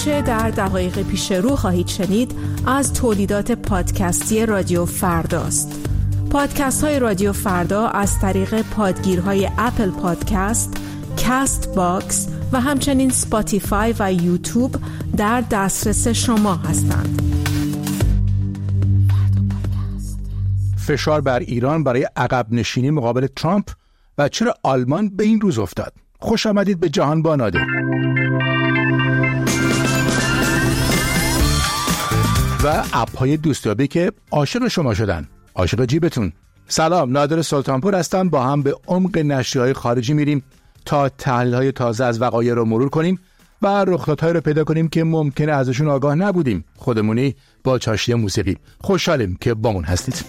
آنچه در دقایق پیش رو خواهید شنید از تولیدات پادکستی رادیو فرداست. پادکست های رادیو فردا از طریق پادگیرهای اپل پادکست، کست باکس و همچنین سپاتیفای و یوتیوب در دسترس شما هستند. فشار بر ایران برای عقب نشینی مقابل ترامپ و چرا آلمان به این روز افتاد. خوش آمدید به جهان با نادر. و اپ‌های دوستیابی که عاشق شما شدن، عاشق جیبتون. سلام، نادر سلطانپور هستم. با هم به عمق نشریه‌های خارجی میریم تا تحلیل‌های تازه از وقایع رو مرور کنیم و رخدادهایی رو پیدا کنیم که ممکنه ازشون آگاه نبودیم. خودمونی با چاشنی موسیقی. خوشحالیم که بامون هستید.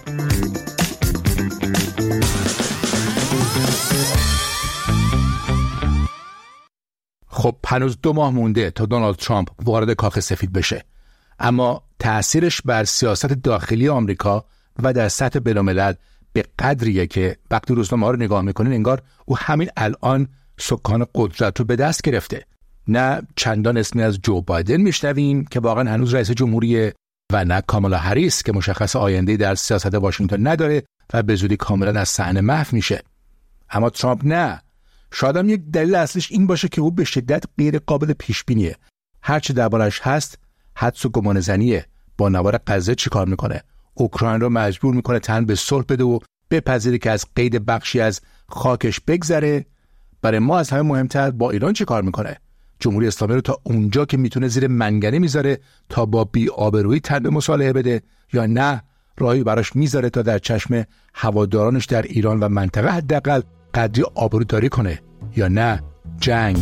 خب هنوز 2 ماه مونده تا دونالد ترامپ وارد کاخ سفید بشه، اما تأثیرش بر سیاست داخلی آمریکا و در سطح بین‌الملل به قدریه که وقتی روزنامه‌ها رو نگاه میکنین انگار او همین الان سکان قدرت رو به دست گرفته. نه چندان اسمی از جو بایدن میشنویم که واقعا هنوز رئیس جمهوریه و نه کامالا هریس که مشخص آینده‌ای در سیاست واشنگتن نداره و به زودی کاملا از صحنه محو میشه. اما ترامپ نه. شاید هم یک دلیل اصلیش این باشه که او به شدت غیر قابل پیش بینیه. هر چه دربارش هست حدس و گمانه‌زنیه. با نوار غزه چیکار میکنه؟ اوکراین رو مجبور میکنه تن به صلح بده و بپذیره که از قید بخشی از خاکش بگذره. برای ما از همه مهمتر با ایران چیکار میکنه؟ جمهوری اسلامی رو تا اونجا که میتونه زیر منگنه میذاره تا با بی‌آبرویی تن به مصالحه بده، یا نه راهی براش میذاره تا در چشم هوادارانش در ایران و منطقه حداقل قدری آبروداری کنه، یا نه جنگ.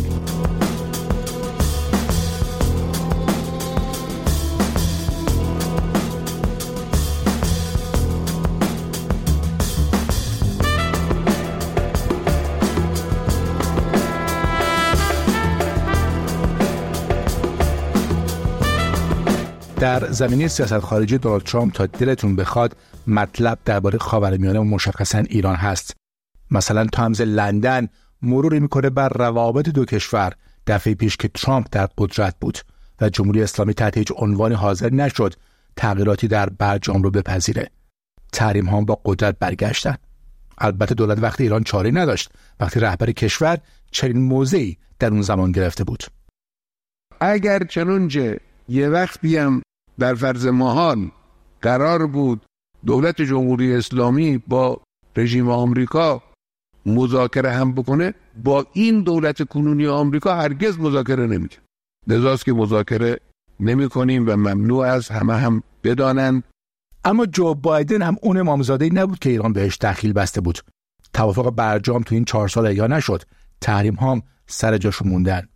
در زمینه سیاست خارجی دونالد ترامپ تا دلتون بخواد مطلب درباره خاورمیانه و مشخصاً ایران هست. مثلا تایمز لندن مروری میکنه بر روابط دو کشور دفعه پیش که ترامپ در قدرت بود و جمهوری اسلامی تحت هیچ عنوانی حاضر نشد تغییراتی در برجام رو بپذیره. تحریم ها با قدرت برگشتن. البته دولت وقتی ایران چاره‌ای نداشت وقتی رهبر کشور چنین موضعی در اون زمان گرفته بود. اگر چنانچه یه وقت بیام در فرض محال قرار بود دولت جمهوری اسلامی با رژیم آمریکا مذاکره هم بکنه، با این دولت کنونی آمریکا هرگز مذاکره نمیکنه. لذاست که مذاکره نمی کنیم و ممنوع از همه هم بدانند. اما جو بایدن هم اون امامزاده‌ای نبود که ایران بهش دخیل بسته بود. توافق برجام تو این 4 سال احیا نشد. تحریم هم سر جاشو موندن.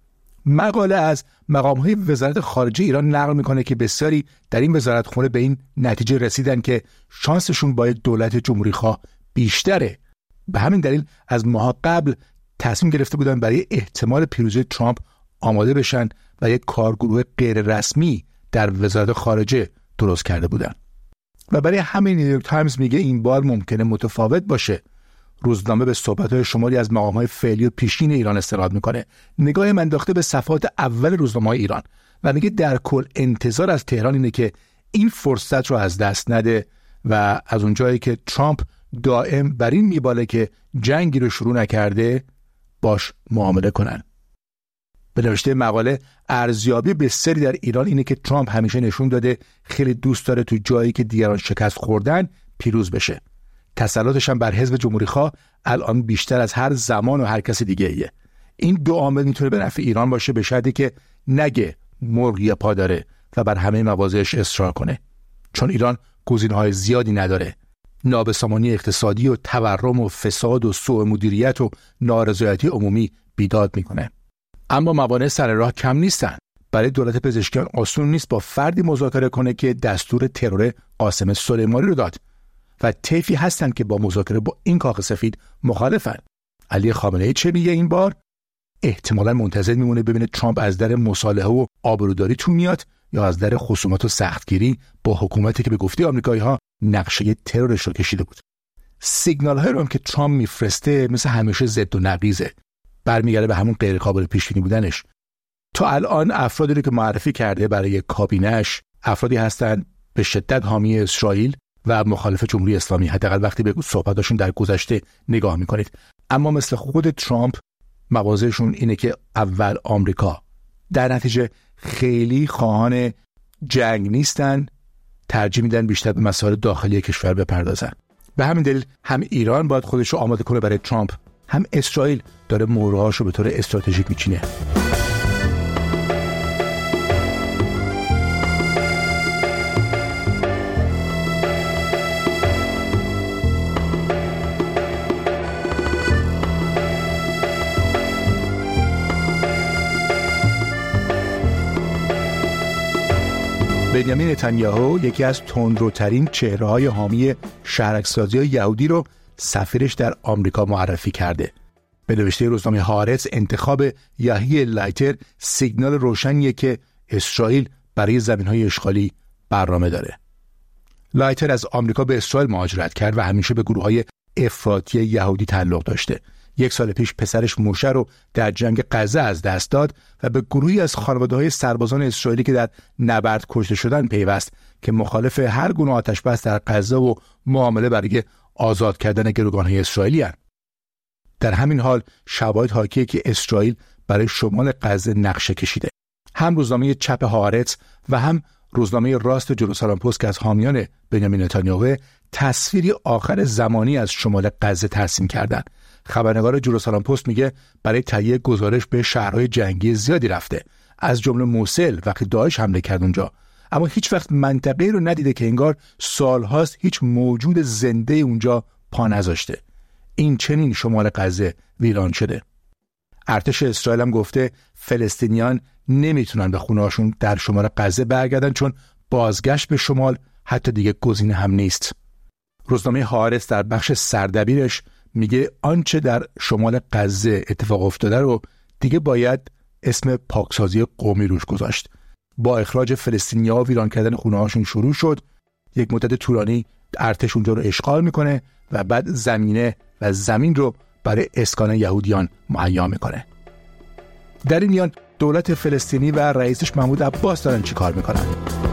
مقاله از مقام‌های وزارت خارجه ایران نقل میکنه که بسیاری در این وزارتخونه به این نتیجه رسیدن که شانسشون با دولت جمهوری‌خواه بیشتره. به همین دلیل از ماها قبل تصمیم گرفته بودن برای احتمال پیروزی ترامپ آماده بشن و یک کارگروه غیر رسمی در وزارت خارجه درست کرده بودن. و برای همین نیویورک تایمز میگه این بار ممکنه متفاوت باشه. روزنامه به صحبت‌های شماری از مقام‌های فعلی و پیشین ایران استناد میکنه. نگاه من انداخته به صفحات اول روزنامه‌های ایران و میگه در کل انتظار از تهران اینه که این فرصت رو از دست نده و از اونجایی که ترامپ دائم بر این میباله که جنگی رو شروع نکرده باش معامله کنن. به نوشته مقاله ارزیابی بسیاری در ایران اینه که ترامپ همیشه نشون داده خیلی دوست داره تو جایی که دیگران شکست خوردن پیروز بشه. تسلطش هم بر حزب جمهوری‌خواه الان بیشتر از هر زمان و هر کسی دیگه ایه. این 2 عامل میتونه به نفع ایران باشه به شرطی که نگه مرغی پا داره و بر همه مواضعش اصرار کنه. چون ایران گزینه‌های زیادی نداره. نابسامانی اقتصادی و تورم و فساد و سوء مدیریت و نارضایتی عمومی بیداد میکنه. اما موانع سر راه کم نیستن. برای دولت پزشکیان آسون نیست با فردی مذاکره کنه که دستور ترور قاسم سلیمانی رو داد و طیفی هستن که با مذاکره با این کاخ سفید مخالفن. علی خامنه‌ای چه میگه این بار؟ احتمالاً منتظر میمونه ببینه ترامپ از در مصالحه و آبروداری تو میاد یا از در خصومت و سختگیری با حکومتی که به گفته آمریکایی‌ها نقشه ترورش رو کشیده بود. سیگنال‌هایی رو هم که ترامپ میفرسته مثل همیشه ضد و نقیضه. برمیگرده به همون غیر قابل پیش بینی بودنش. تا الان افرادی رو که معرفی کرده برای کابینه‌اش افرادی هستند به شدت حامی اسرائیل و مخالف جمهوری اسلامی، حداقل وقتی به صحبتاشون در گذشته نگاه میکنید. اما مثل خود ترامپ مواضعشون اینه که اول آمریکا، در نتیجه خیلی خواهان جنگ نیستن، ترجیح میدن بیشتر به مسائل داخلی کشور بپردازن. به همین دلیل هم ایران باید خودش رو آماده کنه برای ترامپ، هم اسرائیل داره مهرهاشو به طور استراتژیک میچینه. بنیامین نتانیاهو یکی از تندروترین چهره‌های حامی شهرک‌سازی یهودی رو سفیرش در آمریکا معرفی کرده. به نوشته روزنامه هارتز انتخاب یاهی لایتر سیگنال روشنیه که اسرائیل برای زمین‌های اشغالی برنامه داره. لایتر از آمریکا به اسرائیل مهاجرت کرد و همیشه به گروه‌های افراطی یهودی تعلق داشته. 1 سال پیش پسرش موشه رو در جنگ غزه از دست داد و به گروهی از خانواده‌های سربازان اسرائیلی که در نبرد کشته شدن پیوست که مخالف هر گونه آتش‌بس در غزه و معامله برای آزاد کردن گروگان‌های اسرائیلی هستند. در همین حال شواهد حاکیه که اسرائیل برای شمال غزه نقشه کشیده. هم روزنامه چپ هارتز و هم روزنامه راست جروسالم پست که از حامیان بنیامین نتانیاهو تصویری آخر زمانی از شمال غزه ترسیم کردند. خبرنگار جروسالم پست میگه برای تهیه گزارش به شهرهای جنگی زیادی رفته، از جمله موصل وقتی داعش حمله کرد اونجا، اما هیچ وقت منطقه‌ای رو ندیده که انگار سالهاست هیچ موجود زنده اونجا پا نذاشته. این چنین شمال غزه ویران شده. ارتش اسرائیل هم گفته فلسطینیان نمیتونن به خونه‌هاشون در شمال غزه برگردن چون بازگشت به شمال حتی دیگه گزینه هم نیست. روزنامه هارتز در بخش سردبیرش میگه آنچه در شمال غزه اتفاق افتاده رو دیگه باید اسم پاکسازی قومی روش گذاشت. با اخراج فلسطینی‌ها و ویران کردن خونه‌هاشون شروع شد. یک مدت طولانی ارتش اونجا رو اشغال میکنه و بعد زمینه و زمین رو برای اسکان یهودیان مهیا میکنه. در این میان دولت فلسطینی و رئیسش محمود عباس دارن چی کار میکنن؟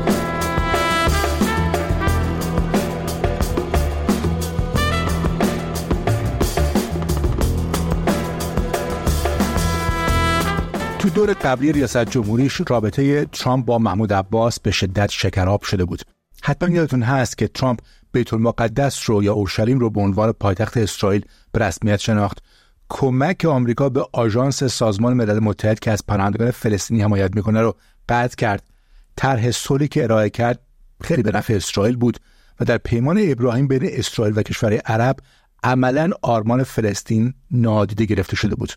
تو دور قبلی ریاست جمهوریش رابطه ترامپ با محمود عباس به شدت شکراب شده بود. حتما یادتون هست که ترامپ بیت المقدس رو یا اورشلیم رو به عنوان پایتخت اسرائیل به رسمیت شناخت. کمک آمریکا به آژانس سازمان ملل متحد که از پناهندگان فلسطینی حمایت میکنه رو قطع کرد. طرح صلحی که ارائه کرد خیلی به نفع اسرائیل بود و در پیمان ابراهیم بین اسرائیل و کشورهای عرب عملاً آرمان فلسطین نادیده گرفته شده بود.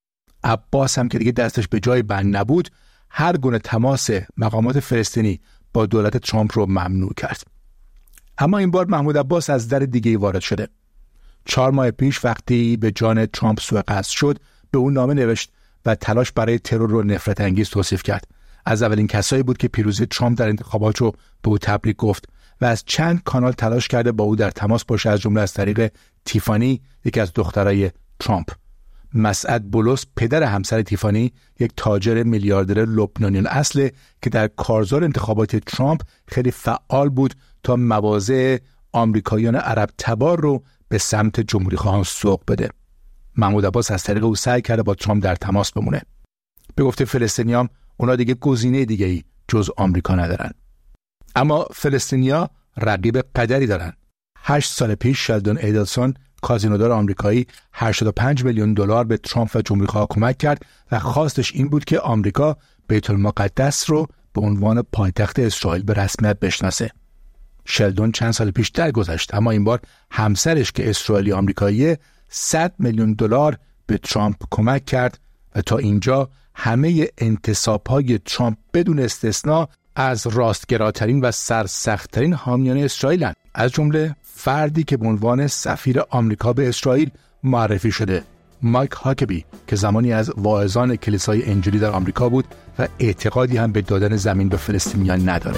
عباس هم که دیگه دستش به جای بند نبود، هر گونه تماس مقامات فلسطینی با دولت ترامپ رو ممنوع کرد. اما این بار محمود عباس از در دیگه‌ای وارد شده. 4 ماه پیش وقتی به جان ترامپ سوء قصد شد، به اون نامه نوشت و تلاش برای ترور رو نفرت انگیز توصیف کرد. از اولین کسایی بود که پیروزی ترامپ در انتخابات رو به او تبریک گفت و از چند کانال تلاش کرده با او در تماس باشه، از جمله از طریق تیفانی، یکی از دخترای ترامپ. مسعد بولس پدر همسر تیفانی یک تاجر میلیاردر لبنانی اصله که در کارزار انتخابات ترامپ خیلی فعال بود تا مواضع آمریکاییان عرب تبار رو به سمت جمهوری خواهان سوق بده. محمود عباس از طریق او سعی کرده با ترامپ در تماس بمونه. به گفته فلسطینیام اونا دیگه گزینه دیگه‌ای جز آمریکا ندارن. اما فلسطینیا رقیب قدری دارن. 8 سال پیش شلدون ایدلسون کازینودار آمریکایی 85 میلیون دلار به ترامپ و جمهوری‌خواه کمک کرد و خواستش این بود که آمریکا بیت المقدس رو به عنوان پایتخت اسرائیل به رسمیت بشناسه. شلدون چند سال پیش درگذشت، اما این بار همسرش که اسرائیلی آمریکایی 100 میلیون دلار به ترامپ کمک کرد و تا اینجا همه انتصاب‌های ترامپ بدون استثنا از راستگراترین و سرسخت‌ترین حامیان اسرائیل‌اند، از جمله فردی که به عنوان سفیر آمریکا به اسرائیل معرفی شده، مایک هاکبی، که زمانی از واعظان کلیسای انجیلی در آمریکا بود و اعتقادی هم به دادن زمین به فلسطینیان نداره.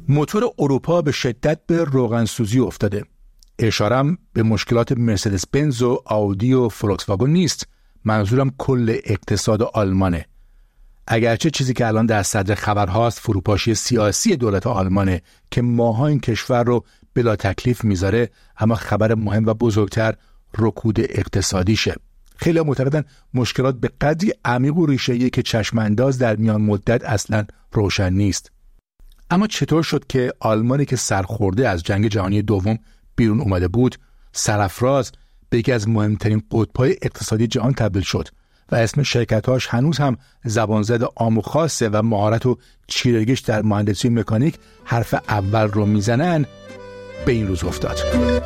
موتور اروپا به شدت به روغنسوزی افتاده. اشارم به مشکلات مرسدس بنز و آودی و فولکس واگن نیست. منظورم کل اقتصاد آلمانه. اگرچه چیزی که الان در صدر خبرهاست فروپاشی سیاسی دولت آلمانه که ماها این کشور رو بلا تکلیف میذاره، اما خبر مهم و بزرگتر رکود اقتصادیشه. خیلی معتقدن مشکلات به قدری عمیق و ریشه‌ایه که چشم انداز در میان مدت اصلا روشن نیست. اما چطور شد که آلمانی که سرخورده از جنگ جهانی دوم بیرون اومده بود، سرافراز به یکی از مهمترین قطب‌های اقتصادی جهان تبدیل شد و اسم شرکت‌هاش هنوز هم زبانزد عام و خاصه و مهارت و چیرگیش در مهندسی مکانیک حرف اول رو میزنن، به این روز افتاد.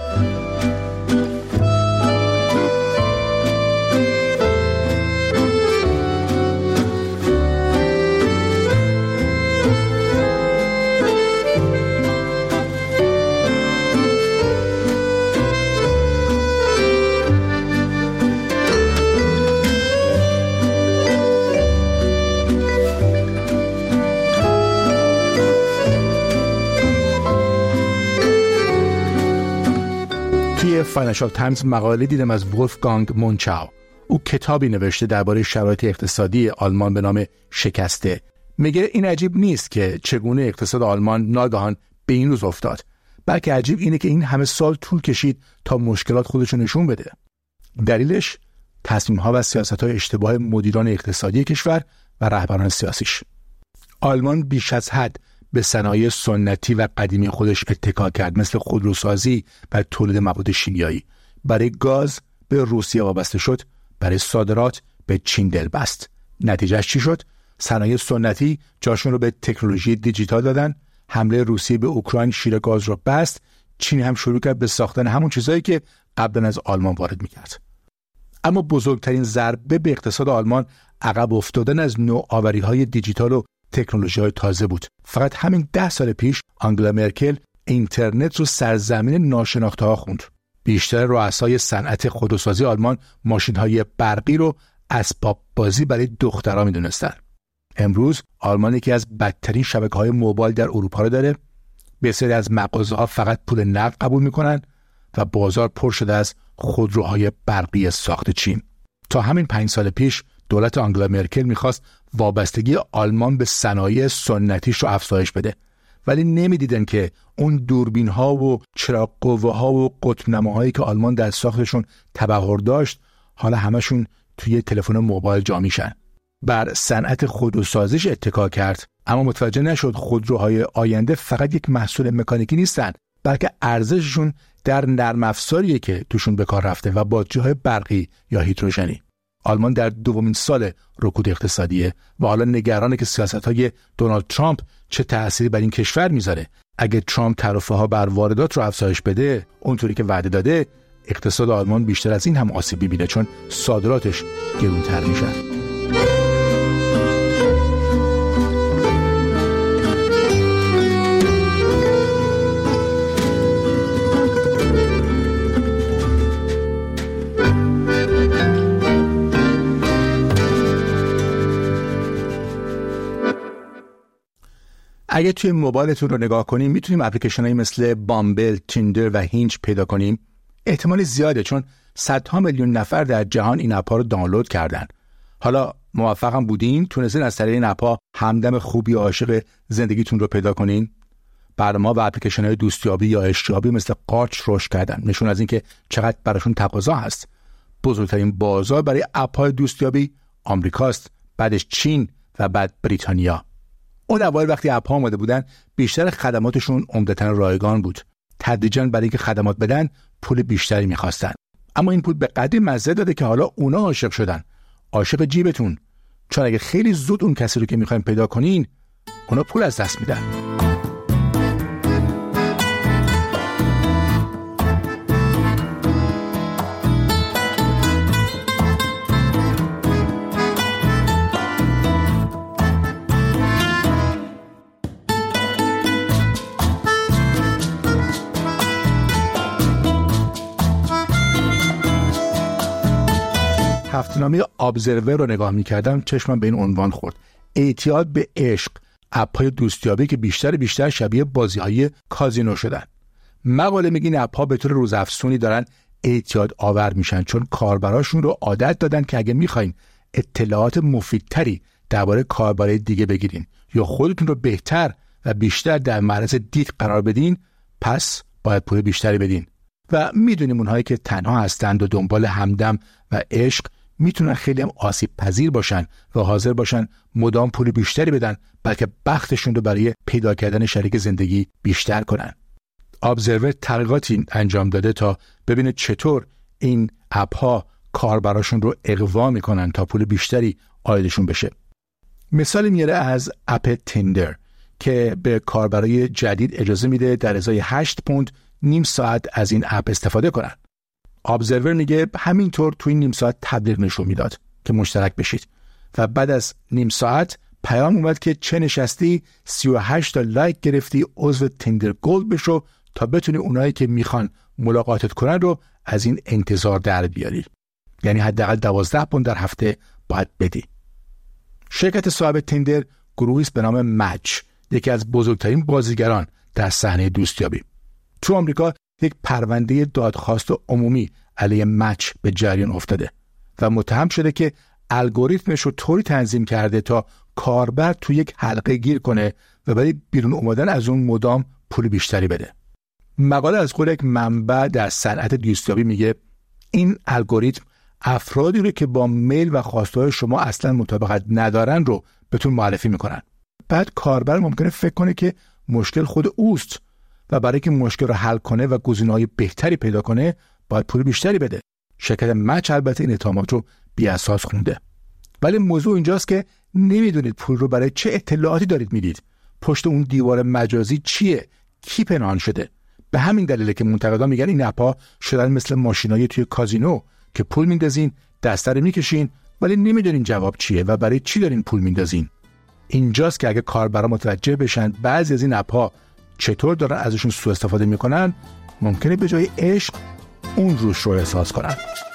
توی فاینانشال تایمز مقاله دیدم از ولفگانگ مونچاو. او کتابی نوشته درباره شرایط اقتصادی آلمان به نام شکسته. میگه این عجیب نیست که چگونه اقتصاد آلمان ناگهان به این روز افتاد، بلکه عجیب اینه که این همه سال طول کشید تا مشکلات خودشو نشون بده. دلیلش تصمیم‌ها و سیاست‌های اشتباه مدیران اقتصادی کشور و رهبران سیاسیش. آلمان بیش از حد به صنایع سنتی و قدیمی خودش اتکا کرد، مثل خودروسازی و تولید مواد شیمیایی. برای گاز به روسیه وابسته شد، برای صادرات به چین دل بست. نتیجهش چی شد؟ صنایع سنتی جاشون رو به تکنولوژی دیجیتال دادن، حمله روسیه به اوکراین شیر گاز رو بست، چین هم شروع کرد به ساختن همون چیزایی که قبلا از آلمان وارد می‌کرد. اما بزرگترین ضربه به اقتصاد آلمان عقب افتادن از نوآوری‌های دیجیتال و تکنولوژی‌های تازه بود. فقط همین 10 سال پیش آنگلا مرکل اینترنت رو سرزمین ناشناخته‌ها خوند. بیشتر رؤسای صنعت خودروسازی آلمان ماشین‌های برقی رو اسباب بازی برای دخترها می‌دونستن. امروز آلمان یکی از بدترین شبکه‌های موبایل در اروپا رو داره. بسیاری از مغازه‌ها فقط پول نقد قبول می‌کنن و بازار پر شده از خودروهای برقی ساخت چین. تا همین 5 سال پیش دولت آنگلا مرکل می‌خواست وابستگی آلمان به صنایع سنتیش رو افزایش بده، ولی نمی‌دیدن که اون دوربین‌ها و چراغ قوه‌ها و قطب‌نماهایی که آلمان در ساختشون تبحر داشت حالا همشون توی تلفن موبایل جا میشن. بر صنعت خودروسازیش اتکا کرد، اما متوجه نشد خودروهای آینده فقط یک محصول مکانیکی نیستن، بلکه ارزششون در نرم افزاریه که توشون به کار رفته و باتری‌های برقی یا هیدروژنی. آلمان در دومین سال رکود اقتصادیه و حالا نگرانه که سیاست‌های دونالد ترامپ چه تأثیری بر این کشور میذاره. اگه ترامپ تعرفه‌ها بر واردات رو افزایش بده اونطوری که وعده داده، اقتصاد آلمان بیشتر از این هم آسیب می‌بینه، چون صادراتش گرونتر میشه. اگه توی موبایلتون رو نگاه کنیم میتونیم اپلیکیشن‌هایی مثل بامبل، تیندر و هینج پیدا کنیم. احتمال زیاده چون صدها میلیون نفر در جهان این اپ‌ها رو دانلود کردن. حالا موفقم بودین تونستین از طریق این اپ‌ها همدم خوبی عاشق زندگیتون رو پیدا کنین. برنامه‌ها و اپلیکیشن‌های دوستیابی یا اشتیابی مثل قارچ رشد کردن، نشون از اینکه چقدر براشون تقاضا هست. بزرگترین بازار برای اپ‌های دوستیابی آمریکاست، بعدش چین و بعد بریتانیا. اون اول وقتی اپ‌ها اومده بودن بیشتر خدماتشون عمدتاً رایگان بود. تدریجاً برای اینکه خدمات بدن پول بیشتری می‌خواستن. اما این پول به قدری مزه داده که حالا اونا عاشق شدن. عاشق جیبتون. چون اگه خیلی زود اون کسی رو که می‌خواید پیدا کنین، اونا پول از دست میدن. هفته‌نامه ابزرور رو نگاه می‌کردم، چشمم به این عنوان خورد: اعتیاد به عشق، اپ‌های دوستیابی که بیشتر شبیه بازی‌های کازینو شدن. مقاله میگه این اپ‌ها به طور روزافزونی دارن اعتیاد آور میشن، چون کاربراشون رو عادت دادن که اگه میخواین اطلاعات مفیدتری درباره کاربرای دیگه بگیرین یا خودتون رو بهتر و بیشتر در معرض دید قرار بدین، پس باید پول بیشتری بدین. و میدونیم اونهایی که تنها هستند و دنبال همدم و عشق میتونن خیلی هم آسیب پذیر باشن و حاضر باشن مدام پول بیشتری بدن، بلکه بختشون رو برای پیدا کردن شریک زندگی بیشتر کنن. ابزرور تحقیقاتی انجام داده تا ببینه چطور این اپ ها کاربراشون رو اغوا میکنن تا پول بیشتری عایدشون بشه. مثالی میاره از اپ تیندر که به کاربرای جدید اجازه میده در ازای 8 پوند نیم ساعت از این اپ استفاده کنن. ابزرور میگه همینطور تو این نیم ساعت تبلیغ نشون میداد که مشترک بشید و بعد از نیم ساعت پیام اومد که چه نشستی 38 تا لایک گرفتی، عضو تیندر گولد بشو تا بتونی اونایی که میخوان ملاقاتت کنن رو از این انتظار در بیاری. یعنی حداقل 12 پوند در هفته باید بدی. شرکت صاحب تیندر گروهی است به نام مچ، یکی از بزرگترین بازیگران در صحنه دوستیابی. تو آمریکا یک پرونده دادخواست عمومی علیه مچ به جریان افتاده و متهم شده که الگوریتمش رو طوری تنظیم کرده تا کاربر تو یک حلقه گیر کنه و برای بیرون اومدن از اون مدام پول بیشتری بده. مقاله از قول یک منبع در صنعت دوستیابی میگه این الگوریتم افرادی رو که با میل و خواسته‌های شما اصلا مطابقت ندارن رو بهتون معرفی میکنن. بعد کاربر ممکنه فکر کنه که مشکل خود اوست و برای که مشکل رو حل کنه و گزینه‌های بهتری پیدا کنه باید پول بیشتری بده. شرکت مچ البته این اتهامات رو بی اساس خونده. ولی موضوع اینجاست که نمیدونید پول رو برای چه اطلاعاتی دارید میدید. پشت اون دیوار مجازی چیه؟ کی پنهان شده؟ به همین دلیله که منتقدان میگن این اپ‌ها شدن مثل ماشینای توی کازینو که پول میندازین، دسته رو میکشین ولی نمیدونین جواب چیه و برای چی دارین پول میندازین. اینجاست که اگه کاربرا متوجه بشن بعضی از این اپ‌ها چطور دارن ازشون سوء استفاده میکنن، ممکنه به جای عشق اون روش رو احساس کنن.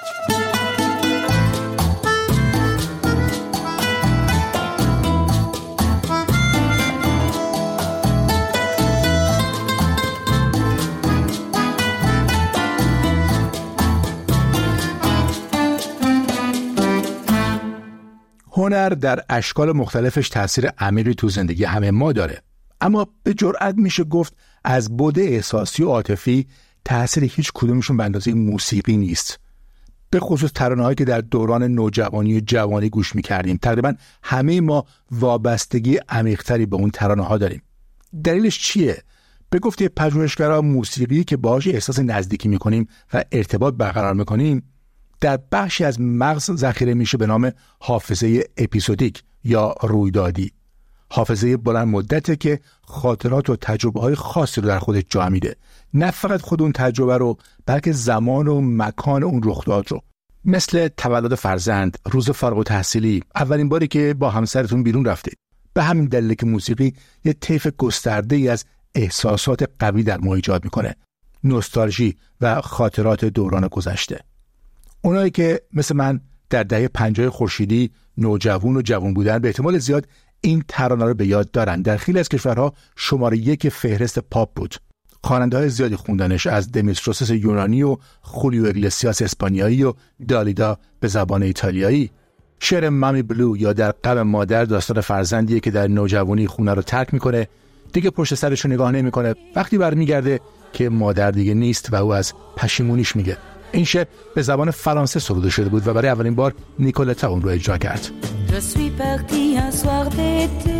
هنر در اشکال مختلفش تأثیر عمیقی تو زندگی همه ما داره، اما به جرئت میشه گفت از بعد احساسی و عاطفی تأثیر هیچ کدومشون به اندازه موسیقی نیست. به خصوص ترانه‌هایی که در دوران نوجوانی و جوانی گوش می‌کردیم، تقریبا همه ما وابستگی عمیق‌تری به اون ترانه‌ها داریم. دلیلش چیه؟ به گفته پژوهشگران موسیقی که باهاش احساس نزدیکی می‌کنیم و ارتباط برقرار می‌کنیم در بخشی از مغز ذخیره میشه به نام حافظه اپیزودیک یا رویدادی. حافظه بلند مدته که خاطرات و تجربه‌های خاصی رو در خودش جا میده. نه فقط خود اون تجربه رو، بلکه زمان و مکان اون رخداد رو. مثل تولد فرزند، روز فارغ التحصیلی، اولین باری که با همسرتون بیرون رفتید. به همین دلیل که موسیقی یه طیف گسترده‌ای از احساسات قوی در ما ایجاد میکنه. نوستالژی و خاطرات دوران گذشته. اونایی که مثل من در دهه 50 خورشیدی نوجوان و جوان بودن به احتمال زیاد این ترانه رو به یاد دارن. در خیلی از کشورها شماره 1 فهرست پاپ بود. خواننده‌های زیادی خوندنش، از دمیستروسس یونانی و خولیو اگلسیاس اسپانیایی و دالیدا به زبان ایتالیایی. شعر مامی بلو یا در غم مادر داستان فرزندیه که در نوجوانی خونه رو ترک میکنه، دیگه پشت سرش رو نگاه نمیکنه، وقتی برمیگرده که مادر دیگه نیست و او از پشیمونیش میگه. این شعر به زبان فرانسه سروده شده بود و برای اولین بار نیکولتا اون رو اجرا کرد. Je suis parti un soir d'été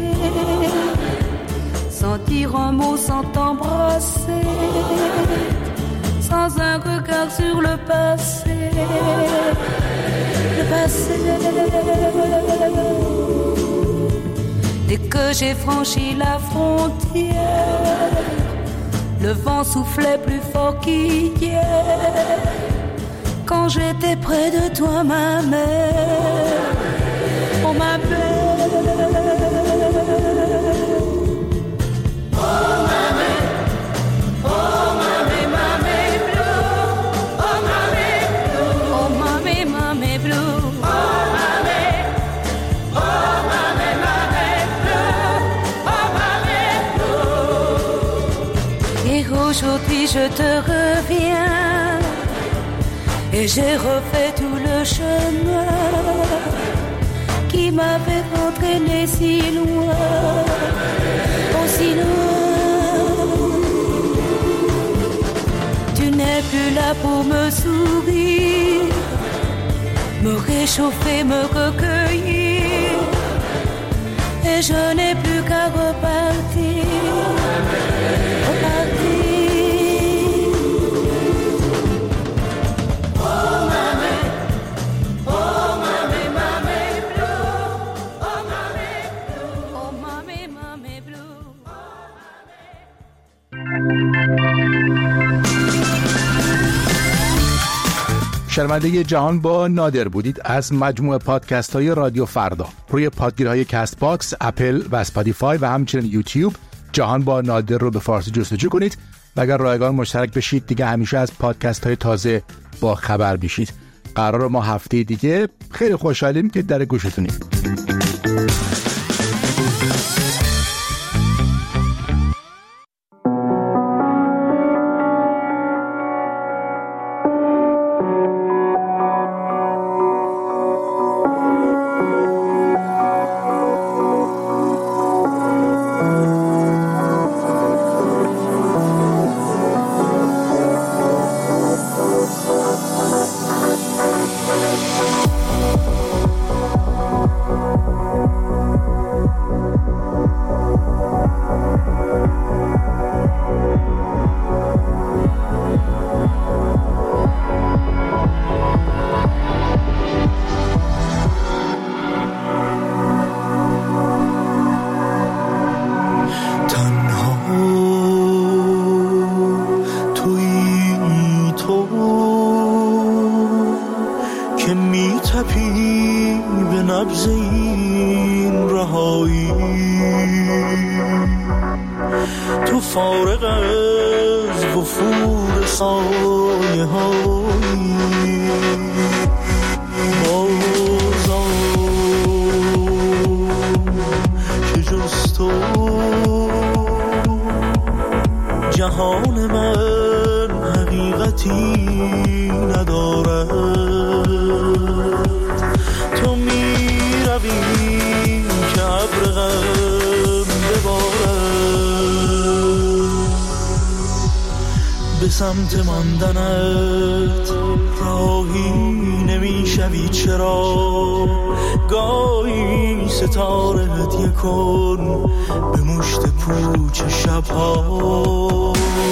sans dire un mot, sans t'embrasser, sans un regard sur le passé, le passé. Dès que j'ai franchi la frontière, le vent soufflait plus fort qu'hier. Quand j'étais près de toi, ma mère, on m'appelait. Oh mamé, oh mamé, mamé bleu, oh mamé bleu, oh mamé, mamé bleu, oh mamé, mamé bleu, oh Et aujourd'hui je te reviens et j'ai refait tout le chemin qui m'avait entraîné si loin, oh si loin. Tu n'es plus là pour me sourire, me réchauffer, me recueillir, et je n'ai plus qu'à repartir, repartir. شنونده جهان با نادر بودید از مجموعه پادکست های رادیو فردا. روی پادگیرهای کست باکس، اپل و اسپاتیفای و همچنین یوتیوب جهان با نادر رو به فارسی جستجو کنید و اگر رایگان مشترک بشید دیگه همیشه از پادکست های تازه با خبر میشید. قرار ما هفته دیگه خیلی خوشحالیم که در گوشتونیم. تو فارغ از وفور سایه هایی بازم که جز تو جهان من حقیقتی ندارد. تو می روی که ابر غم ببارد، به سمت ماندنت راهی نمیشوی چرا؟ گاهی ستاره هدیه کن به مشت پوچ شبها،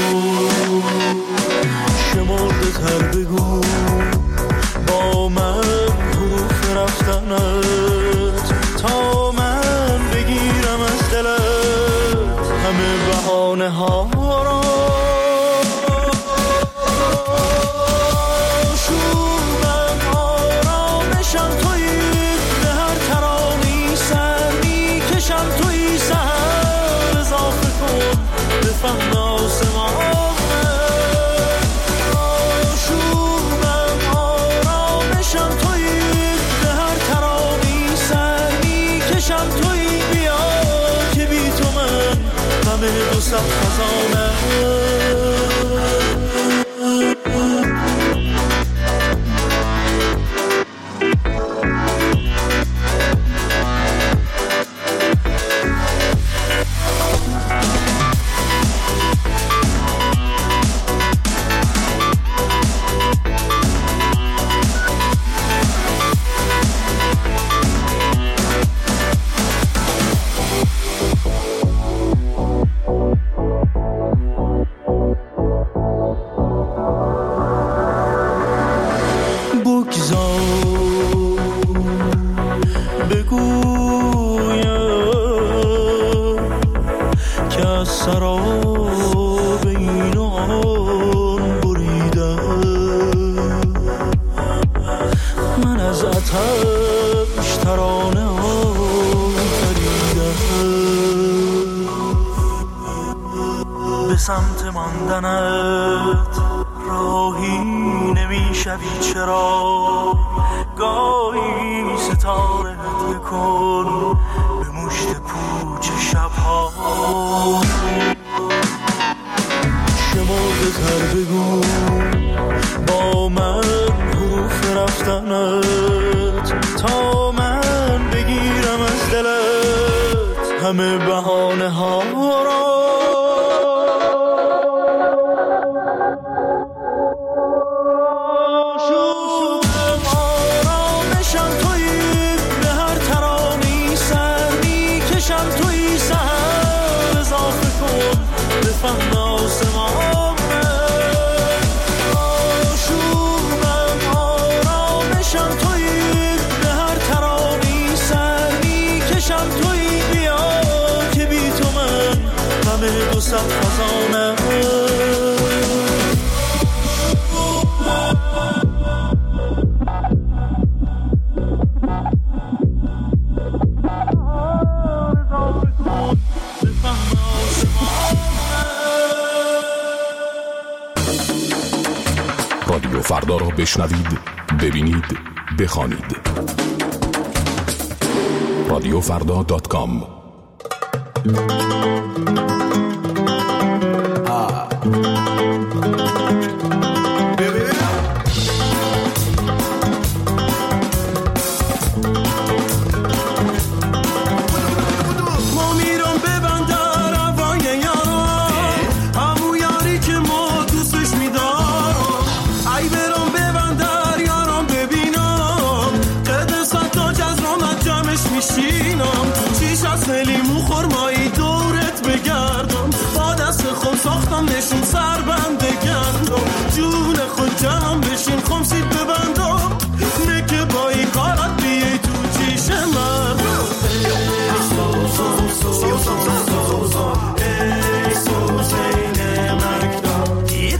شمرده تر بگو با من حروف رفتنت تا من بگیرم از دلت همه بهانه ها را. شوقم آرامشم تویی، به هر ترانی سر میکشم تویی، سهر اضافه کن به فهم آسمان. دو صد خزانه به سمت ماندنت راهی نمیشوی چرا؟ گاهی ستاره هدیه کن به مشت پوچ شبها، زودتر بگو با من حروف رفتنت تا من بگیرم از دلت همه بهانه ها را. رادیو فردا را بشنوید، ببینید، بخوانید. radiofrda.com. نشون سر بنده گندم جون خود جمع بشین خمسید ببندم نکه با این کارت بیه تو چیش من ای سوزین مکتب ای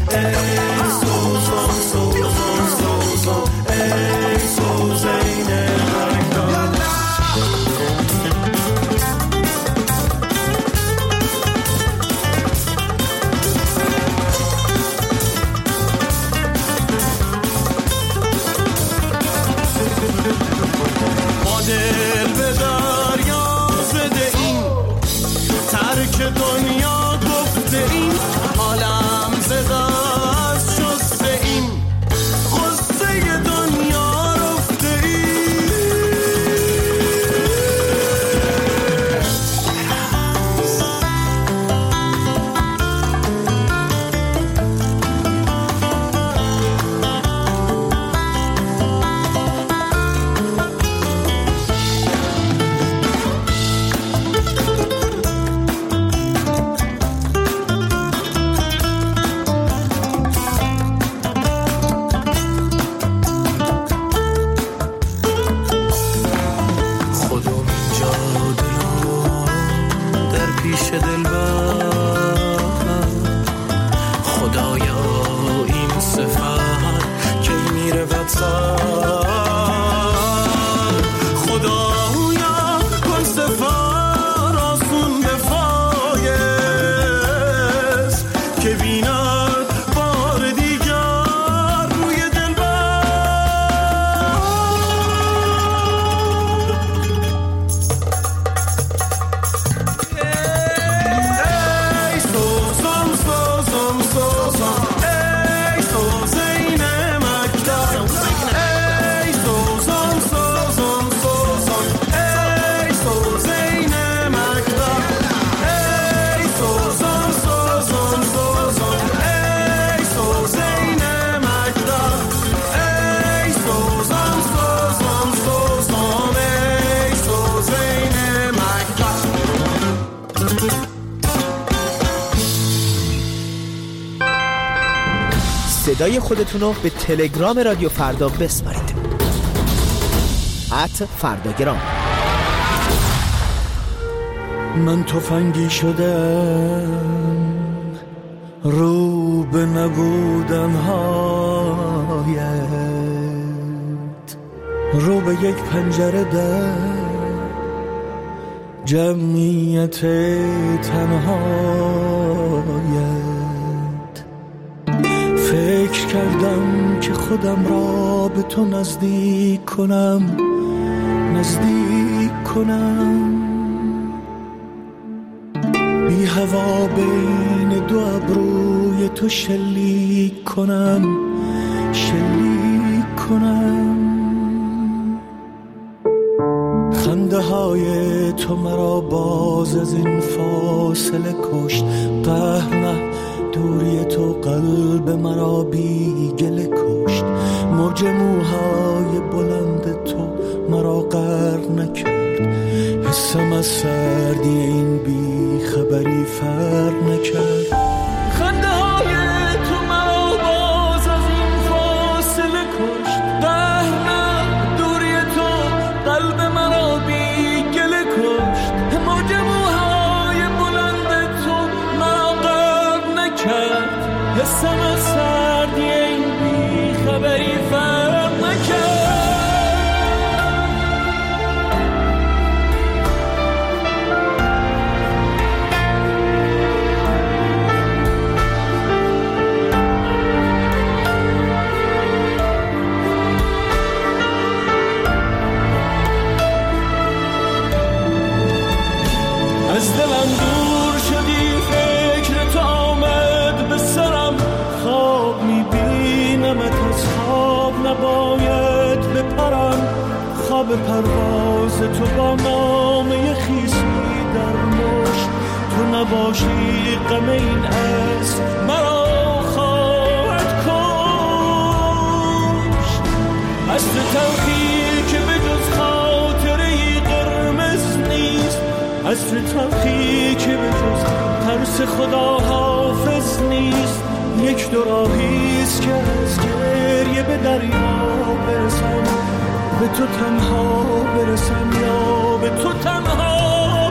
سوزین مکتب دل به دریا زده این ترک دنیا گفته این حالم زده از شسته این غصه دنیا رفته صدای خودتون رو به تلگرام رادیو فردا بسپارید. @فرداگرام. من تفنگی شدم رو به نبودن هایت، رو به یک پنجره در جمعیت تنهایت. فکر کردم که خودم را به تو نزدیک کنم، بی هوا بین دو ابروی تو شلیک کنم خنده های تو مرا باز از این فاصله کشت قهر نه دوری تو قلب مرا بی گله کشت موج موهای بلند تو مرا غرق نکرد حسم از سردی این بی خبری فرق نکرد خنده های تو مرا باز از این فاصله کشت قهر نه دوری تو قلب مرا بی گله کشت موج موهای بلند تو مرا غرق نکرد حسم از سردی این بی خبری فرق نکرد از دلم دور شدی فکر تو آمد به سرم خواب میبینمت از خواب نباید بپرم خواب پرواز تو با نامه خیسی در مشت تو نباشی غم این از مرا خواهد کشت از تو تلخی که به جز خاطره‌ای قرمز نیست از تو تلخی که به جز ترس خدا حافظ نیست یک دو راهیست که از گریه به دریا برسم به تو تنها برسم یا به تو تنها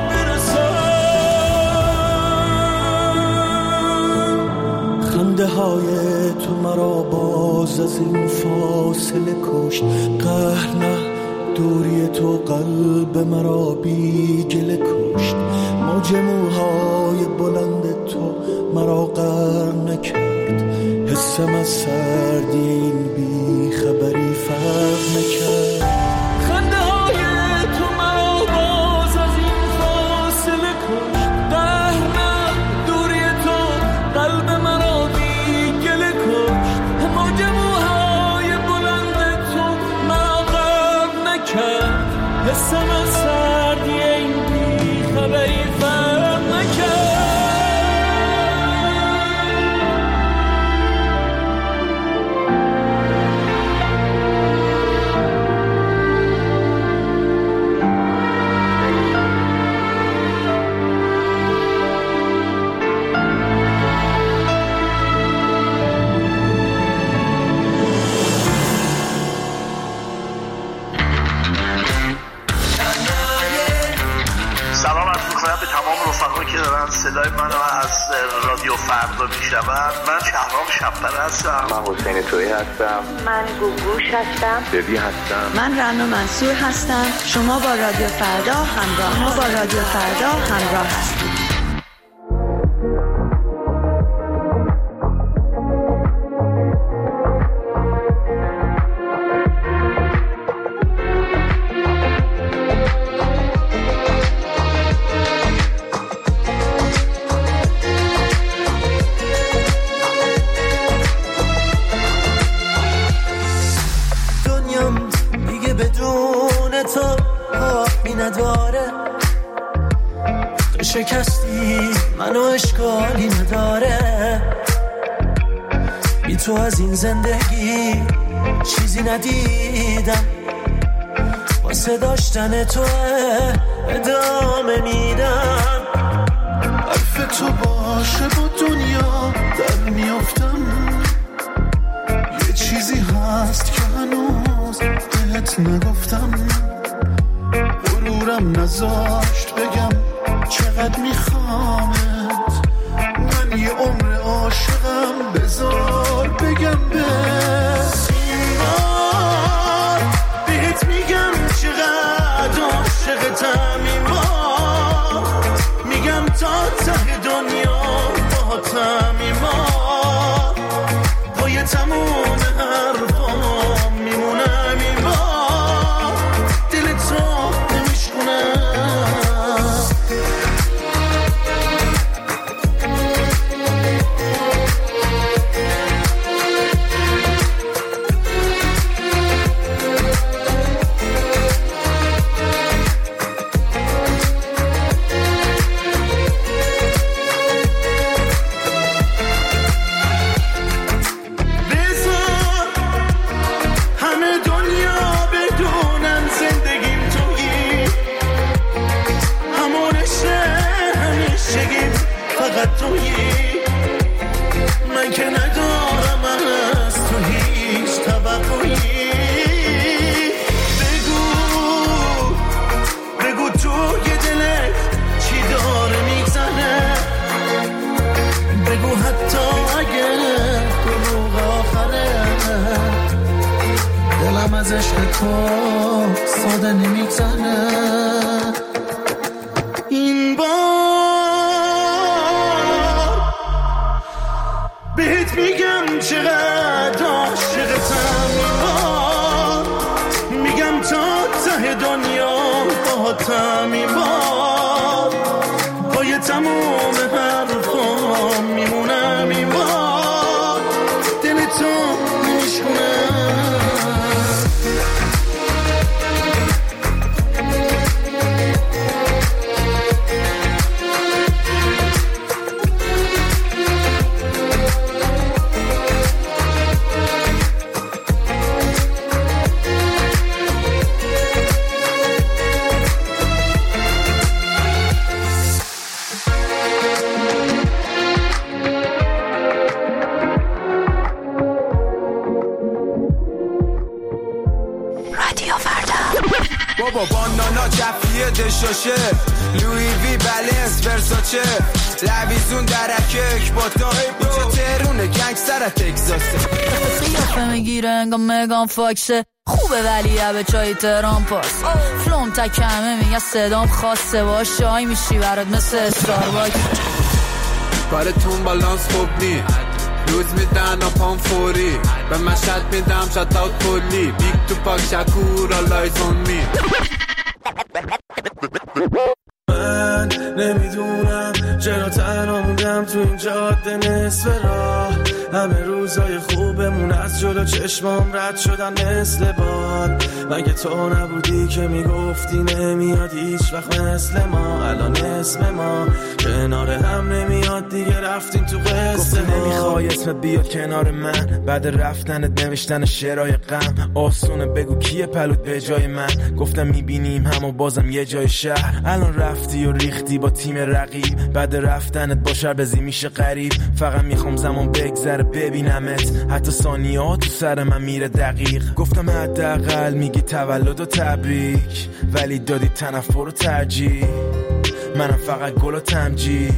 برسم خنده های تو مرا باز از این فاصله کشت قهر نه دوری تو قلب مرا بی گله کشت موج موهای بلند تو مرا غرق نکرد حسم از سردی این بی خبری فرق نکرد خنده های تو مرا باز از این فاصله کشت قهر نه دوری تو قلب مرا بی گله کشت موج موهای بلند تو مرا غرق نکرد حسم از سردی این بی خبری فرق نکرد به تمام رفقا که دارن صدای منو از رادیو فردا میشنون من شهرام شب‌پره هستم من حسین تویی هستم من گوگوش هستم ببی هستم من رنا منصور هستم شما با رادیو فردا همراه هستید شکستی منو اشکالی نداره بی تو از این زندگی چیزی ندیدم واسه داشتن تو ادامه میدم حرف تو باشه با دنیا در میافتم یه چیزی هست که هنوز بهت نگفتم غرورم نذاشت بگم چقدر میخوامت من یه عمر عاشقم بذار بگم به سیمار بهت میگم چقدر عاشقتم ایمان میگم تا ته دنیا با تمیم تو ساده نمیگذره. این بار بهت میگم چقدر عاشقتم، این بار میگم تا ته دنیا باهاتم، این بار پای تموم حرفام میمونم، این بار دل تو نمیشونه. بابا بانانا جفیه دشاشه، لوی وی بلنس ورساچه، لویزون درکک با تا بوچه ترونه گنگستر تکزاسه. قیافه میگیره انگا مگان فاکسه، خوبه ولی به چای تهران پاس. فلوم تکمه میگه صدام خاصه، با شای میشی برات مثل استارباکس. کارتون بالانس خوب نی، روز میدن پام فوری، به مشهد میدم شات اوت کلی، بیگ تو پاک شکور آلایز اون می. من نمیدونم چرا تنها موندم تو این جاده نصف راه، همه روزای خوبمون از جلو چشمام رد شدن مثل باد. مگه تو نبودی که میگفتی نمیاد هیچ وقت مثل ما، الان اسم ما کنار هم نمیاد دیگه، رفتین تو قصه ما. نمیخوای اسمت بیاد کنار من، بعد رفتنت نوشتن شعرهای غم. آسونه بگو کیه پلوت به جای من، گفتم میبینیم هم و بازم یه جای شهر. الان رفتی و ریختی با تیم رقیب، بعد رفتنت با شربزی میشه غریب. فقط میخوام زمان بگذره ببینمت، حتی ثانیه ها تو سر من میره دقیق. گفتم حداقل میگی تولد و تبریک، ولی دادی تنفر و ترجیح. منم فقط گل و تمجید،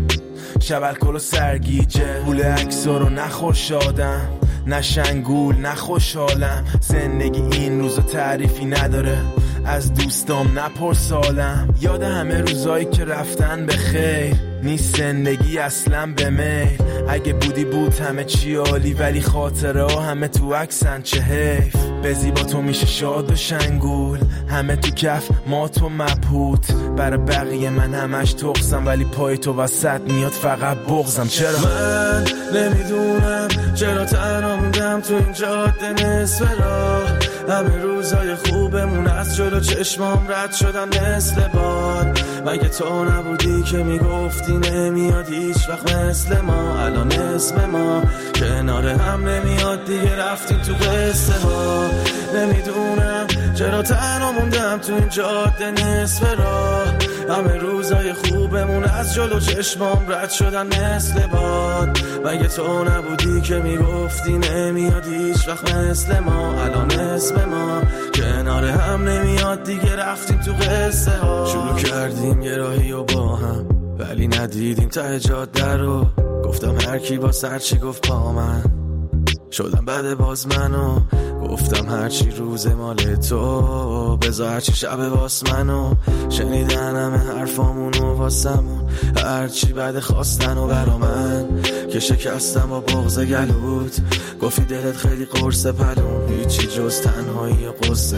شب الکل و سرگیجه. پول عکسا رو نخور شادم، نه شنگول نه خوشحالم. زندگی این روزا تعریفی نداره، از دوستام نپرسالم. یاد همه روزایی که رفتن به خیر، نیست زندگی اصلا به میل. اگه بودی بود همه چی عالی، ولی خاطره ها همه تو عکسن، چه حیف. به زیبا تو میشه شاد و شنگول، همه تو کف ما تو مبهوت. برای بقیه من همش تخصم، ولی پای تو وسط میاد فقط بغزم. چرا من نمیدونم چرا تنها موندم تو این جاده نصف راه، همه روزای خوبمون از جلو چشمام رد شدن مثل باد. مگه تو نبودی که میگفتی نمیاد هیچ وقت مثل ما، الان اسم ما کنار هم نمیاد دیگه، رفتیم تو قصه ها. نمیدونم چرا تنها موندم تو این جاده نصف راه، همه روزای خوبمون از جلو چشمام رد شدن مثل باد. مگه تو نبودی که میگفتی نمیاد هیچ وقت مثل ما، الان اسم ما کنار هم نمیاد دیگه، رفتیم تو قصه ها. شروع کردیم یه راهی و با هم، ولی ندیدیم ته جاده رو. گفتم هر کی با سر چی گفت پا من، شدم بعد باز منو. گفتم هرچی روز مال تو، بذار هرچی شب واس منو. شنیدن همه حرفامونو واسمون، هرچی بعد خواستن و برا من که شکستم با بغض گلوت. گفتی دلت خیلی قرص پلون، هیچی جز تنهایی و قصه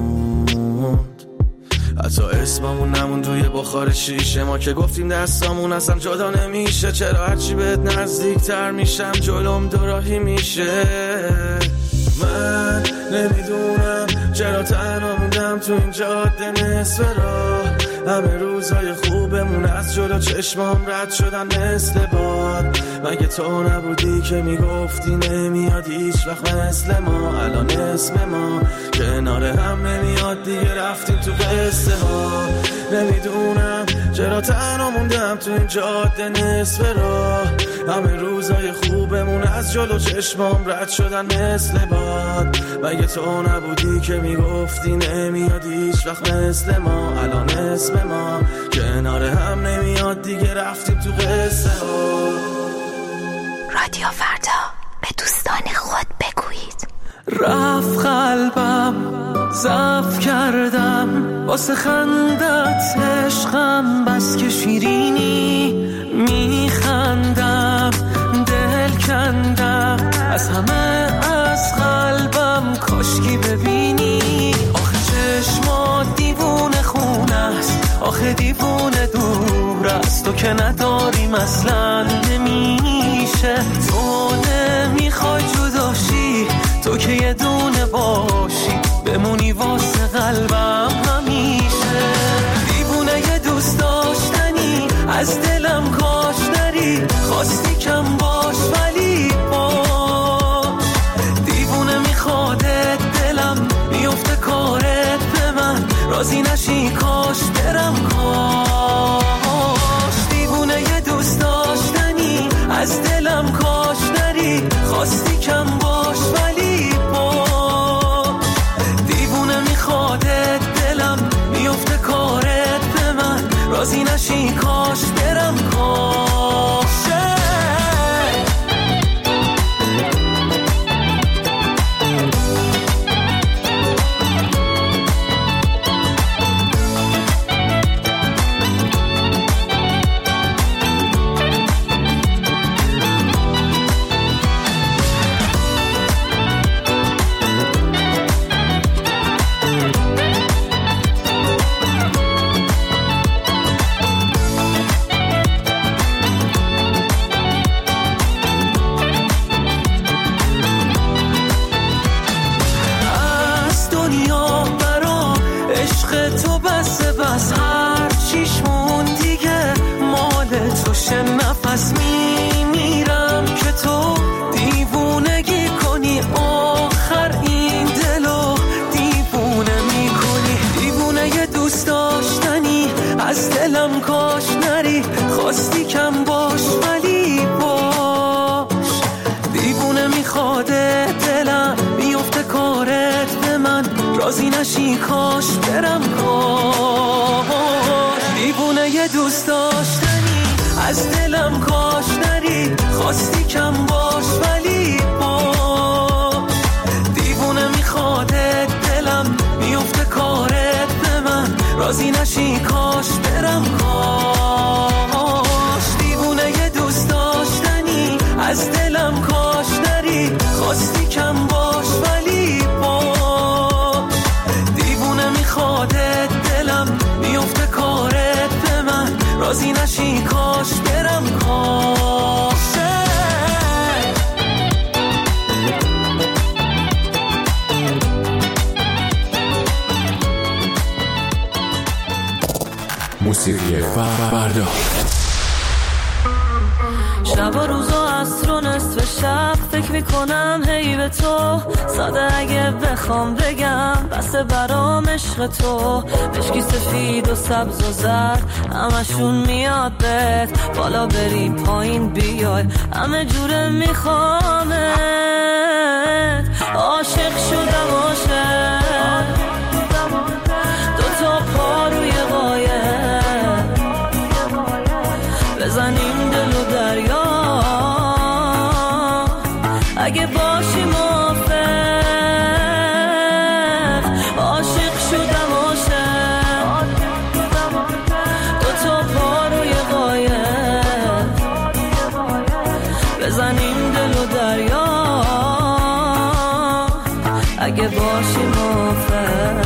نموند. حتی اسممون نمون روی بخار شیشه، ما که گفتیم دستامون اصلا جدا نمیشه. چرا هرچی بهت نزدیک تر میشم جلوم دوراهی میشه. من نمیدونم چرا تنها موندم تو این جاده نصف راه، همه روزای خوبمون از جلو چشمام رد شدن مثل باد. مگه تو نبودی که میگفتی نمیاد هیچ وقت مثل ما، الان اسم ما کنار هم نمیاد دیگه، رفتیم تو قصه ها. نمیدونم چرا تنها موندم تو این جاده نصف راه، همه روزای خوبمون از جلو چشمام رد شدن مثل باد. مگه تو نبودی که میگفتی نمیاد هیچ وقت مثل ما، الان اسم ما کنار هم نمیاد دیگه، رفتیم تو قصه ها. رادیو فردا، به دوستان خود بگویید رفت قلبم ضعف کردم واسه خندت عشقم بس که شیرینی میخندم دل کندم از همه از قلبم کاشکی ببینی آخه چشمات دیوونه خونه است آخه دیوونه دور است تو که نداریم اصلا نمیشه تو نمیخوای جداشی تو که یه دونه باشی بمونی واسه قلبم همیشه دیوونه یه دوست داشتنی از دلم کاش نری خواستی کم باش ولی باش دیوونه میخوادت دلم میفته کارت به من راضی نشی کاش برم کاش دیوونه یه دوست داشتنی از دلم کاش نری خواستی کم باش ولی باش دیوونه میخوادت دلم میفته کارت به من راضی نشی کاش برم کاش نفس میمیرم که تو دیوونگی کنی آخر این دلو دیوونه میکنی دیوونه یه دوست داشتنی از دلم کاش نری خواستی کم باش ولی باش دیوونه میخواده دلم میفته کارت به من راضی نشی کاش برم کاش دیوونه یه دوست داشتنی از دلم کاش نری خواستی کم باش ولی باش دیوونه میخواده دلم میفته کارت به من راضی نشی کاش برم کاش دیوونه یه دوست داشتنی از دلم کاش نری خواستی کم باش ولی باش دیوونه میخواده دلم میفته کارت به من راضی نشی کاش برم کاش موسیقی فردا شب و روز و عصر و نصف شب فکر میکنم هی به تو ساده اگه بخوام بگم بسه برام عشق تو مشکی سفید و سبز و زرد همشون میاد بهت بالا بری پایین بیای همه جوره میخوامت عاشق شدم عاشق دوتا پا روی قایق بزنیم دل و دریا اگه باشی موافق عاشق شدم عاشق دوتا پا روی قایق بزنیم دل و دریا اگه باشی موافق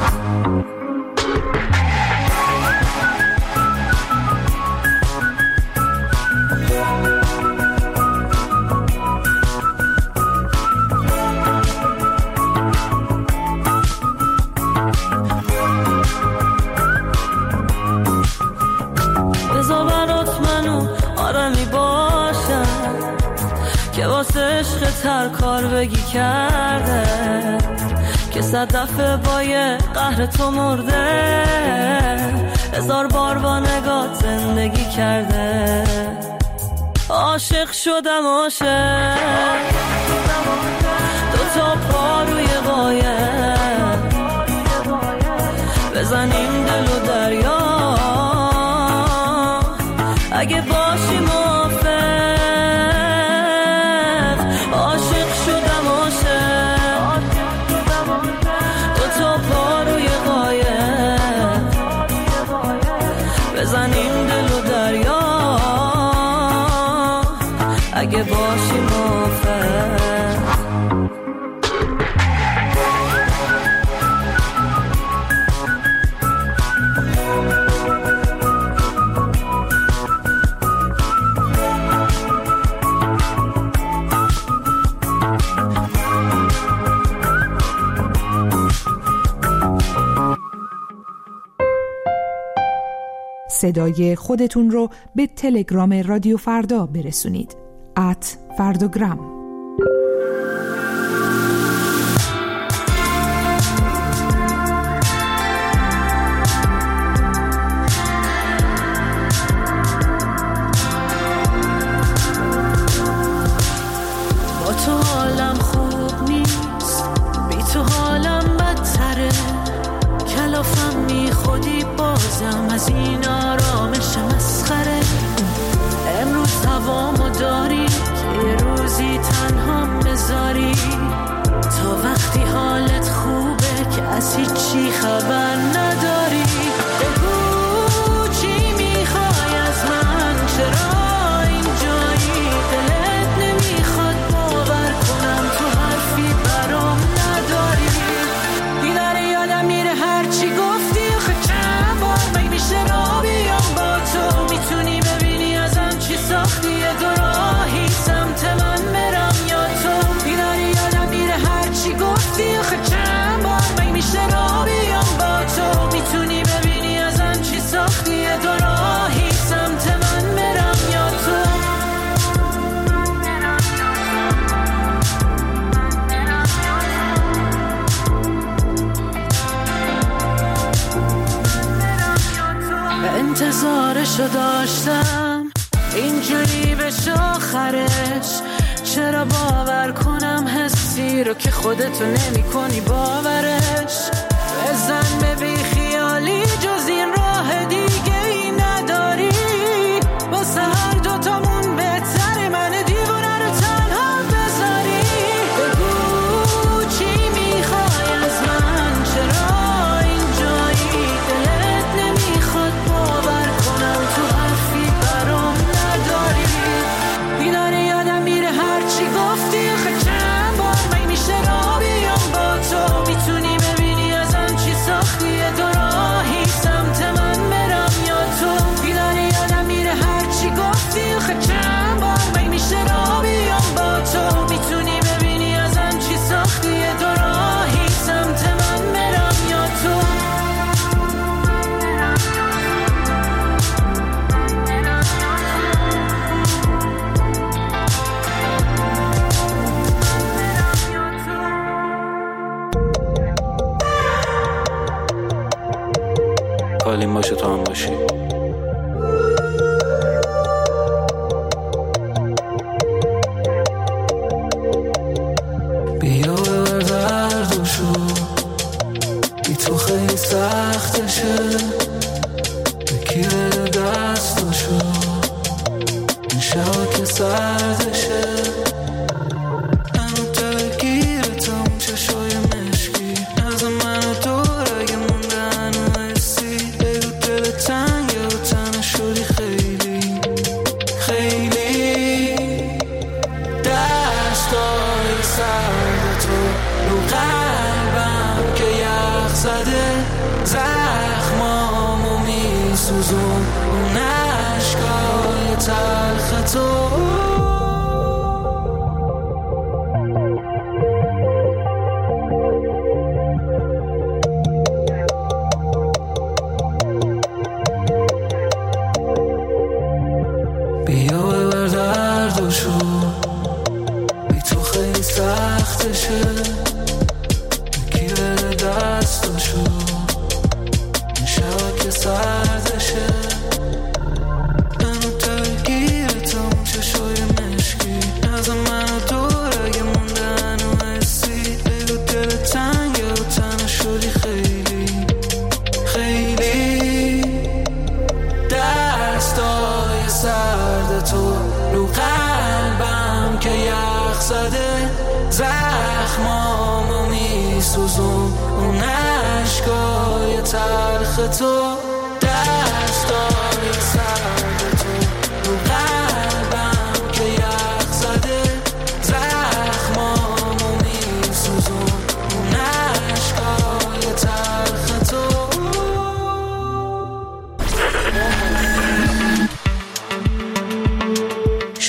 که واسه عشق تر کار بگی کرده که 100 دفعه با یه قهر تو مرده 1000 بار با نگات زندگی کرده عاشق شدم عاشق دوتا پا روی قایق بزنیم دل و دریا اگه باشی موافق عاشق شدم عاشق اگه باشی موافق. صدای خودتون رو به تلگرام رادیو فردا برسونید. @فرداگرام. با تو حالم خوب نیست، بی تو حالم بدتره، کلافم می خودی بازم از این آرامش مسخره. امروز هوامو داری که یه روزی تنها بذاری، تا وقتی حالت خوبه که از هیچی خبر نداری. بگو چی میخوای از من، چرا اینجایی، دلت نمیخواد باور کنم تو حرفی برام نداری. دیدن یادم میره هرچی گفتی، آخه چند بار مگه میشه را بیام با تو، میتونی ببینی ازم چی ساختی، یه دو راهی سمت من برم یا تو. دیدن یادم میره هرچی گفتی، آخه چند بار مگه میشه را بیام با تو، میتونی ببینی ازم چی ساختی، یه دو راهی سمت من برم یا تو. انتظارشو داشتم اینجوری بشه آخرش، چرا باور کنم حسی رو که خودتو نمی کنی باورش. بزن به بی خیالی جز این راه دیگه ای نداری، واسه هر دوتامون بهتره من دیوونه رو تنها بذاری. بگو چی میخوای از من، چرا اینجایی، دلت نمیخواد باور کنم تو حرفی برام نداری. دیدن یادم میره هرچی گفتی، آخه چند بار مگه میشه را بیام با تو، میتونی ببینی ازم چی ساختی، یه دو راهی سمت من برم یا تو. دیدن یادم میره هرچی گفتی، آخه چند بار مگه میشه را بیام با تو، میتونی ببینی ازم چی ساختی، یه دو راهی سمت من برم یا تو. حالیم باشه تو هم باشی. بیا ببر دردشو، بی تو خیلی سختشه، بکی بده دستشو، این شبا که سردشه. هنو دلگیرتم چشای مشکی، از من و دور اگه مونده هنو حسی. بگو دل تنگه و تنه شدی خیلی خیلی. دستای سرد تو رو قلبم که یخ زده، زخمامو میسوزون اون عشقای تلخ تو. بیا ببر دردشو، بی تو خیلی سختشه، یکی بده دستشو، این شبا که سردشه. هنو دلگیرتم چشای مشکی، از من و دور اگه مونده هنو حسی. بگو دل تنگه و تنه شدی خیلی خیلی. دستای سرد تو رو قلبم که یخ زده، زخمامو میسوزون اون عشقای تلخ تو. دستای سرد تو رو قلبم که یخ زده،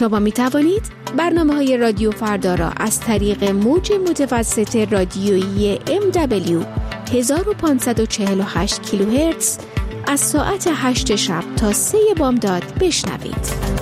شما می توانید برنامه‌های رادیو فردا را از طریق موج متوسط رادیویی MW 1548 کیلوهرتز از ساعت 8 شب تا 3 بامداد بشنوید.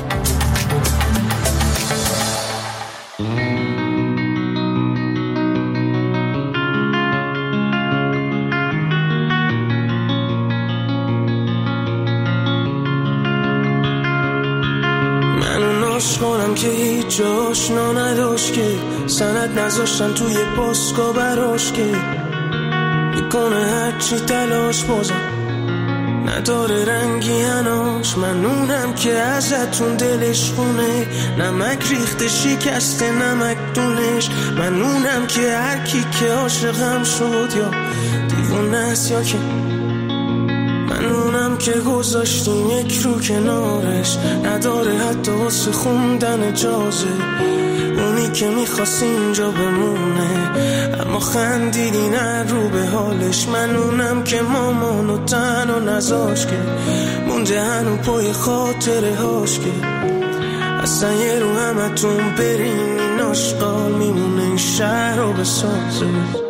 کنم که هیچ جاش نداشت که سند نذاشتن توی پاسکا براش که میکنه هرچی تلاش بازم نداره رنگی هناش. من اونم که ازتون دلش خونه نمک ریخته شکسته نمک دونش. من اونم که هر کی که عاشقم شد یا دیوونه است یا که من اونم که گذاشتیم یک رو کنارش نداره حتی واسه خوندن اجازه. اونی که میخواست اینجا بمونه اما خندیدی نه رو به حالش. من اونم که مامانو تنها نذاش که مونده هنو پای خاطره هاش که اصلا یه رو همتون برین این آشقال میمونه این شهر رو بسازه.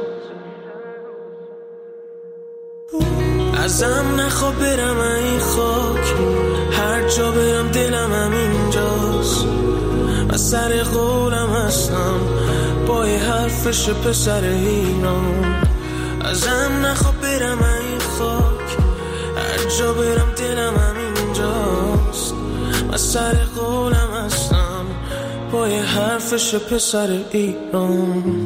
ازم نخوا برم این خاک هر جا برم دلم همینجاست. من سر قولم هستم پای حرفش پسر ایران. ازم نخوا برم این خاک هر جا برم دلم همینجاست. من سر قولم هستم پای حرفش پسر ایران.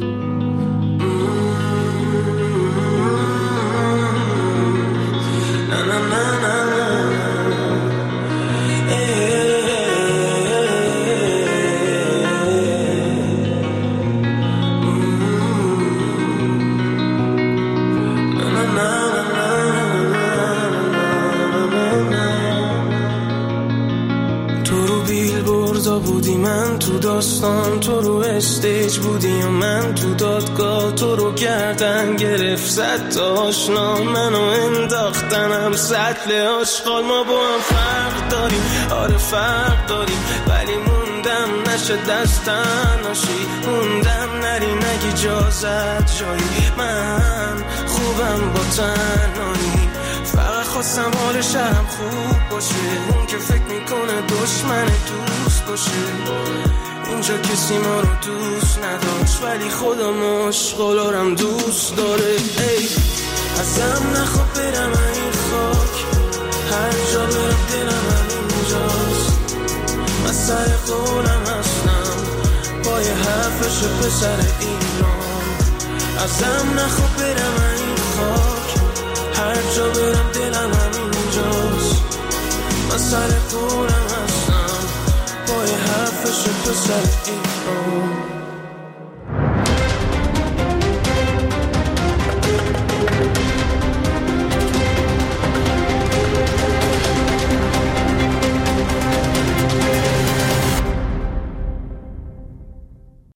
بودی من تو داستان تو رو استیج بودی و من تو دادگاه تو رو گردن گرفت زد تا آشنا منو انداختنم سطل آشغال. ما با هم فرق داریم آره فرق داریم ولی موندم نشه دستن ناشی موندم نری نگی اجازت جایی من خوبم با تنهایی فقط خواستم حال شهرم خوب باشه. اون که فکر میکنه دشمن دوست باشه اینجا کسی ما رو دوست نداشت ولی خدا مشغولارم دوست داره. ای ازم نخواه برم این خاک هر جا برم دلم همینجاست. من سر قولم هستم پای حرفش پسر ایران. ازم نخواه برم این خاک هر جا برم دلم همینجاست. من سر قولم هستم پای حرفش پسر ایران.